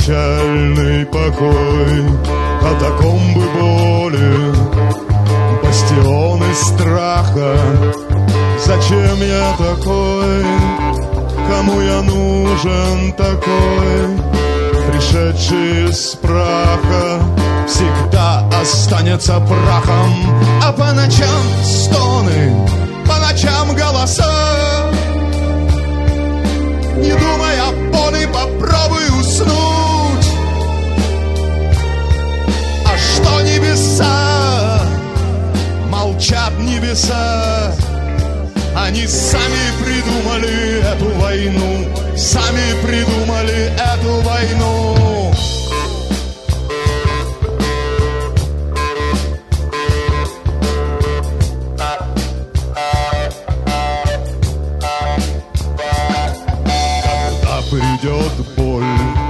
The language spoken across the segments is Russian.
печальный покой, катакомбы боли, бастионы страха. Зачем я такой? Кому я нужен такой? Пришедший из праха всегда останется прахом. А по ночам стоны, по ночам голоса. Не думай о боли, попробуй уснуть. А что небеса? Молчат небеса. Они сами придумали эту войну, сами придумали эту войну. Когда придет боль,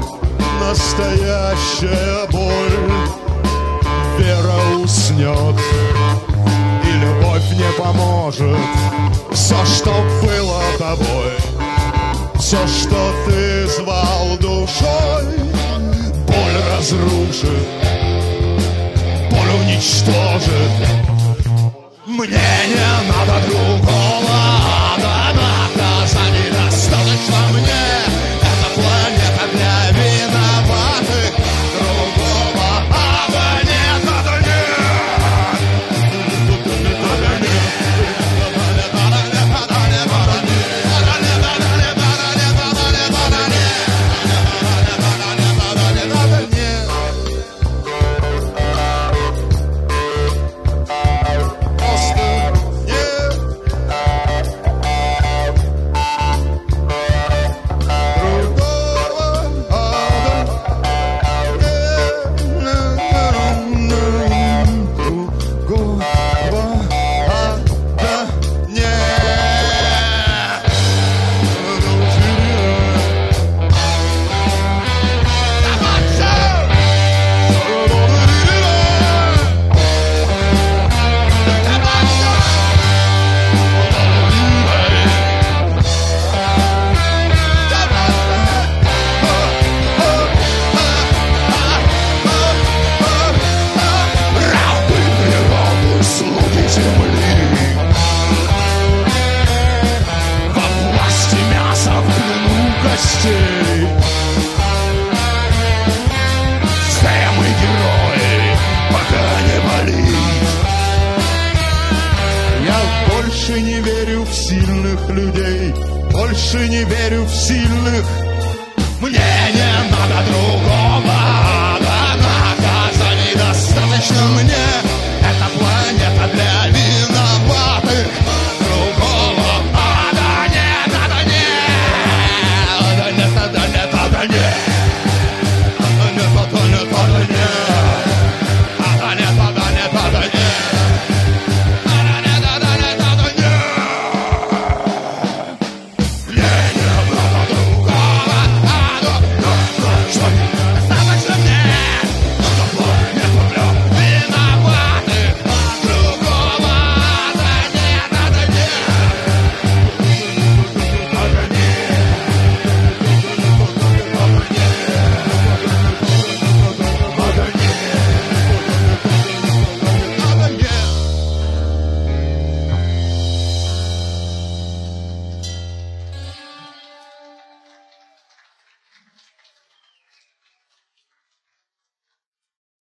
настоящая боль, вера уснет, и любовь не поможет. Все, что было тобой, все, что ты звал душой, боль разрушит, боль уничтожит. Мне не надо другого ада, наказаний достаточно мне. Эта планета для виноватых, другого ада нет, ада больше не верю в сильных людей, больше не верю в сильных. Мне не надо другого, да наказаний достаточно мне.